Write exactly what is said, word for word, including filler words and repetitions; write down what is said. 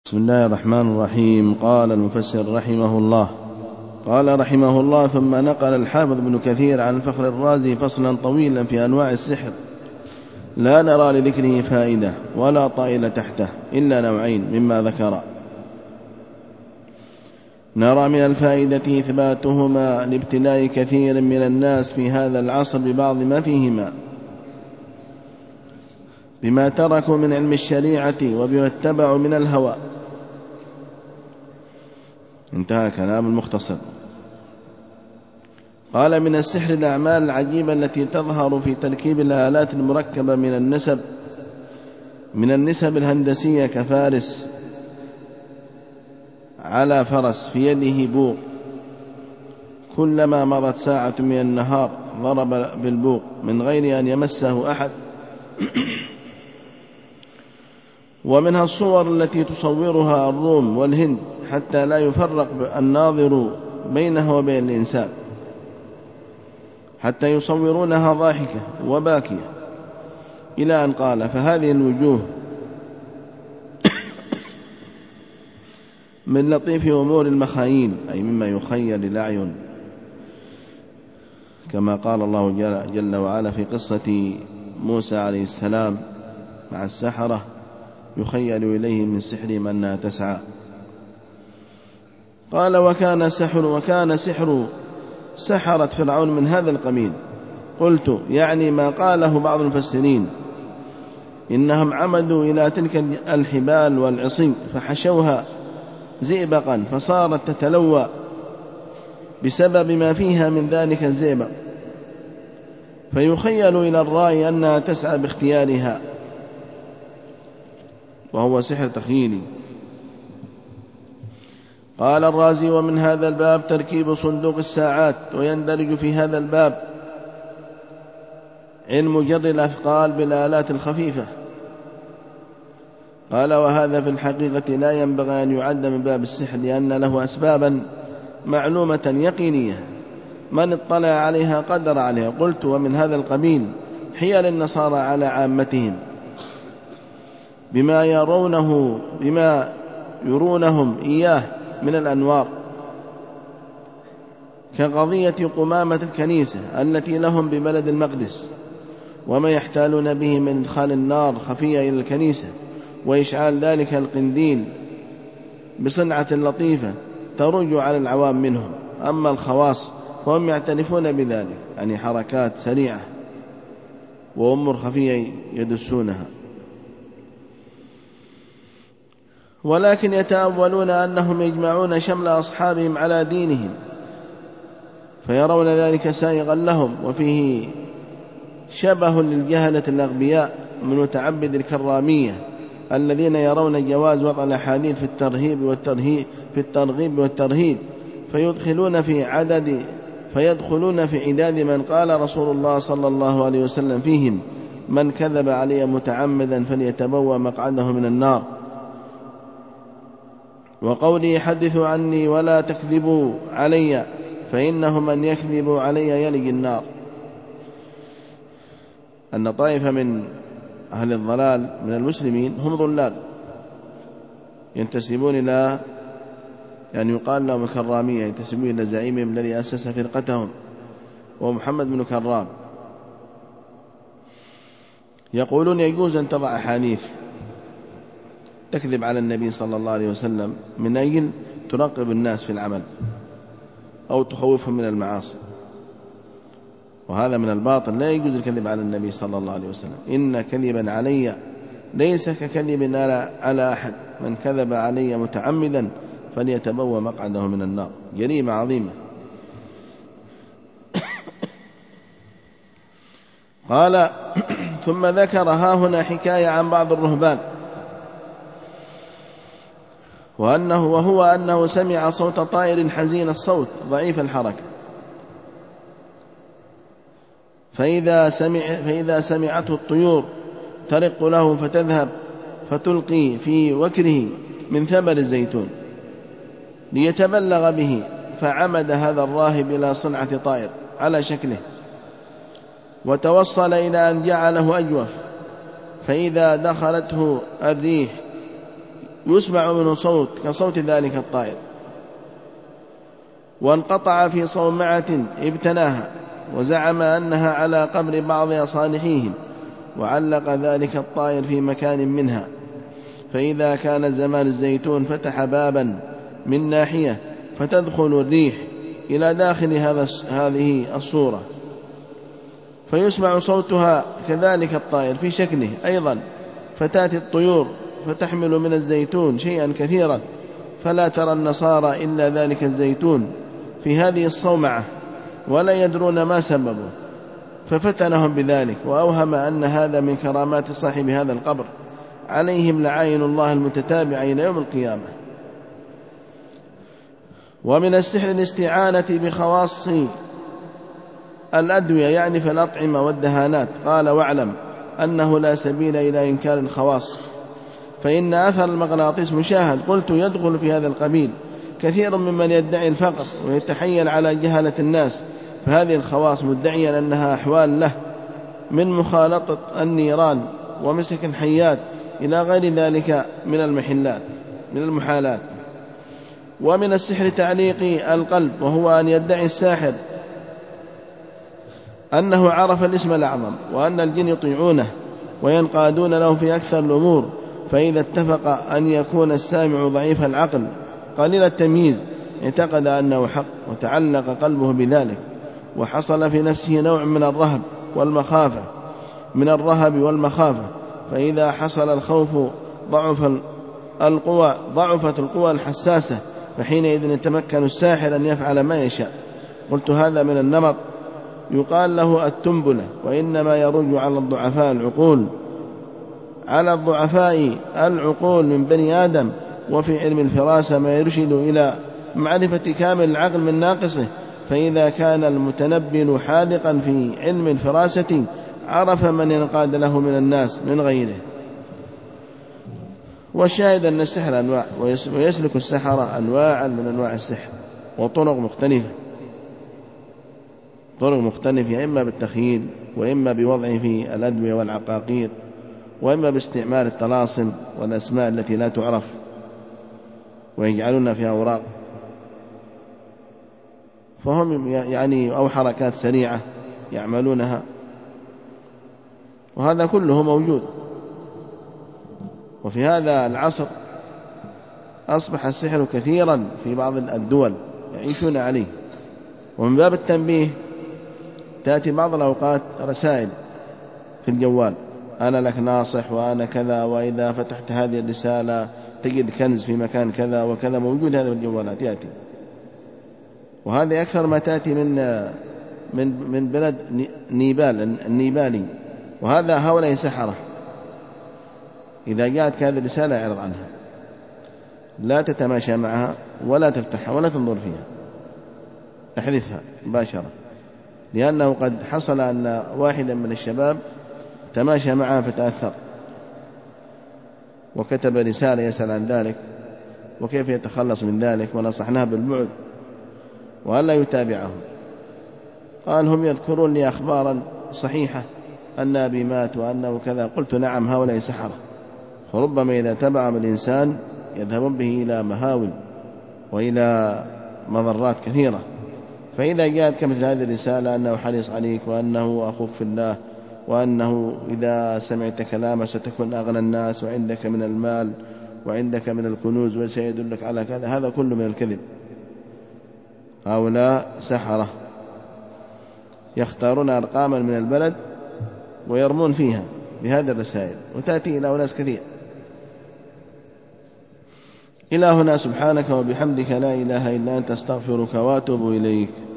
بسم الله الرحمن الرحيم. قال المفسر رحمه الله قال رحمه الله ثم نقل الحافظ ابن كثير عن الفخر الرازي فصلا طويلا في أنواع السحر لا نرى لذكره فائدة ولا طائل تحته إلا نوعين مما ذكر. نرى من الفائدة إثباتهما لابتلاء كثير من الناس في هذا العصر ببعض ما فيهما بما تركوا من علم الشريعة وبما اتبعوا من الهوى. انتهى كلام المختصر. قال من السحر الأعمال العجيبة التي تظهر في تركيب الآلات المركبة من النسب من النسب الهندسية كفارس على فرس في يده بوق، كلما مرت ساعة من النهار ضرب بالبوق من غير أن يمسه أحد. ومنها الصور التي تصورها الروم والهند حتى لا يفرق الناظر بينها وبين الإنسان، حتى يصورونها ضاحكة وباكية، إلى أن قال فهذه الوجوه من لطيف أمور المخايل، أي مما يخيل الأعين، كما قال الله جل وعلا في قصة موسى عليه السلام مع السحرة يخيل إليه من سحرهم أنها تسعى. قال وكان سحر وكان سحر سحرة فرعون من هذا القبيل. قلت يعني ما قاله بعض المفسرين إنهم عمدوا إلى تلك الحبال والعصي فحشوها زئبقا فصارت تتلوى بسبب ما فيها من ذلك الزئبق، فيخيل إلى الرأي أنها تسعى باختيارها، وهو سحر تخييلي. قال الرازي ومن هذا الباب تركيب صندوق الساعات، ويندرج في هذا الباب علم جر الأثقال بالآلات الخفيفة. قال وهذا في الحقيقة لا ينبغي أن يعد من باب السحر، لأن له أسبابا معلومة يقينية من اطلع عليها قدر عليها. قلت ومن هذا القبيل حيل النصارى على عامتهم بما يرونه بما يرونهم إياه من الأنوار، كقضية قمامة الكنيسة التي لهم ببلد المقدس، وما يحتالون به من إدخال النار خفية إلى الكنيسة وإشعال ذلك القنديل بصنعة لطيفة ترج على العوام منهم. أما الخواص فهم يعترفون بذلك، يعني حركات سريعة وأمور خفية يدسونها، ولكن يتأولون أنهم يجمعون شمل أصحابهم على دينهم فيرون ذلك سائغا لهم، وفيه شبه للجهلة الأغبياء من متعبد الكرامية الذين يرون جواز وضع الأحاديث في الترهيب والترهيب في الترغيب والترهيب فيدخلون في عدد فيدخلون في عداد من قال رسول الله صلى الله عليه وسلم فيهم من كذب علي متعمدا فليتبوأ مقعده من النار، وقولي حدثوا عني ولا تكذبوا علي فإنه من يكذب علي يلج النار. أن طائفة من أهل الضلال من المسلمين هم ضلال ينتسبون إلى يعني يقال لهم الكرامية، ينتسبون إلى زعيمهم الذي أسس فرقتهم وهو محمد بن كرام. يقولون يجوز أن تضع أحاديث تكذب على النبي صلى الله عليه وسلم من أجل تراقب الناس في العمل أو تخوفهم من المعاصي، وهذا من الباطل. لا يجوز الكذب على النبي صلى الله عليه وسلم. إن كذبا علي ليس ككذب على أحد، من كذب علي متعمدا فليتبوأ مقعده من النار، جريمة عظيمة. قال ثم ذكر ها هنا حكاية عن بعض الرهبان وأنه وهو أنه سمع صوت طائر حزين الصوت ضعيف الحركة، فإذا, سمع فإذا سمعته الطيور ترق له فتذهب فتلقي في وكره من ثمر الزيتون ليتبلغ به، فعمد هذا الراهب إلى صنعة طائر على شكله وتوصل إلى أن جعله أجوف، فإذا دخلته الريح يسمع منه صوت كصوت ذلك الطائر. وانقطع في صومعة ابتناها وزعم أنها على قبر بعض صالحيهم، وعلق ذلك الطائر في مكان منها. فإذا كان زمان الزيتون فتح بابا من ناحية فتدخل الريح إلى داخل هذه الصورة فيسمع صوتها كذلك الطائر في شكله أيضا، فتأتي الطيور فتحمل من الزيتون شيئا كثيرا، فلا ترى النصارى إلا ذلك الزيتون في هذه الصومعة ولا يدرون ما سببه، ففتنهم بذلك وأوهم أن هذا من كرامات صاحب هذا القبر، عليهم لعائن الله المتتابعة إلى يوم القيامة. ومن السحر الاستعانة بخواص الأدوية، يعني في الأطعمة والدهانات. قال: واعلم أنه لا سبيل إلى إنكار الخواص، فإن أثر المغناطيس مشاهد. قلت: يدخل في هذا القبيل كثير ممن يدعي الفقر ويتحيل على جهلة الناس، فهذه الخواص مدعيا أنها أحوال له من مخالطة النيران ومسك الحيات إلى غير ذلك من المحلات من المحالات. ومن السحر تعليق القلب، وهو أن يدعي الساحر أنه عرف الاسم الأعظم وأن الجن يطيعونه وينقادون له في أكثر الأمور، فإذا اتفق أن يكون السامع ضعيف العقل قليل التمييز اعتقد أنه حق وتعلق قلبه بذلك، وحصل في نفسه نوع من الرهب والمخافة من الرهب والمخافة فإذا حصل الخوف ضعف القوى ضعفت القوى الحساسة، فحينئذ يتمكن الساحر أن يفعل ما يشاء. قلت: هذا من النمط يقال له التنبلة، وإنما يرج على الضعفاء العقول على الضعفاء العقول من بني آدم. وفي علم الفراسة ما يرشد إلى معرفة كامل العقل من ناقصه، فإذا كان المتنبل حاذقا في علم الفراسة عرف من ينقاد له من الناس من غيره. والشاهد أن السحر أنواع، ويسلك السحرة أنواعا من أنواع السحر وطرق مختلفة طرق مختلفة إما بالتخييل، وإما بوضعه في الأدوية والعقاقير، وإما باستعمال الطلاسم والأسماء التي لا تعرف ويجعلون فيها أوراق، فهم يعني أو حركات سريعة يعملونها، وهذا كله موجود. وفي هذا العصر أصبح السحر كثيرا في بعض الدول يعيشون عليه. ومن باب التنبيه تأتي بعض الأوقات رسائل في الجوال: أنا لك ناصح وأنا كذا، وإذا فتحت هذه الرسالة تجد كنز في مكان كذا وكذا، موجود هذا في الجوالات يأتي. وهذه أكثر ما تأتي من من من بلد نيبال النيبالي، وهذا هؤلاء سحرة. إذا جاءتك هذه الرسالة اعرض عنها، لا تتماشى معها ولا تفتحها ولا تنظر فيها، احذفها مباشرة، لأنه قد حصل أن واحدا من الشباب تماشى معها فتأثر وكتب رسالة يسأل عن ذلك وكيف يتخلص من ذلك، ونصحناه بالبعد وألا يتابعهم. قال: هم يذكرون لي أخبارا صحيحة أن أبي مات وأنه كذا. قلت: نعم، هؤلاء سحرة، فربما إذا تبعهم الإنسان يذهبون به إلى مهاول وإلى مضرات كثيرة. فإذا جاءت كمثل هذه الرسالة أنه حريص عليك وأنه أخوك في الله وأنه إذا سمعت كلامه ستكون أغنى الناس وعندك من المال وعندك من الكنوز وسيدلك على كذا، هذا كله من الكذب. هؤلاء سحرة يختارون أرقاما من البلد ويرمون فيها بهذه الرسائل، وتأتي إلى أناس كثير. إلى هنا، سبحانك وبحمدك لا إله إلا أنت، استغفرك واتوب إليك.